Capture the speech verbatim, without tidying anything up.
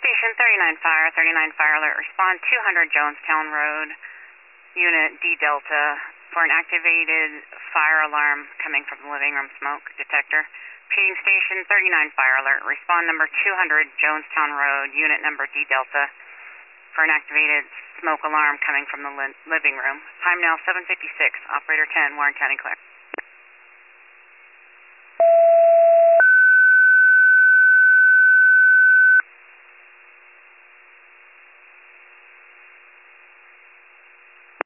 Station thirty-nine Fire, thirty-nine Fire Alert, respond two hundred Jonestown Road, Unit D Delta, for an activated fire alarm coming from the living room smoke detector. Repeating Station thirty-nine Fire Alert, respond number two hundred Jonestown Road, Unit number D Delta, for an activated smoke alarm coming from the li living room. Time now seven fifty-six, Operator ten, Warren County clear.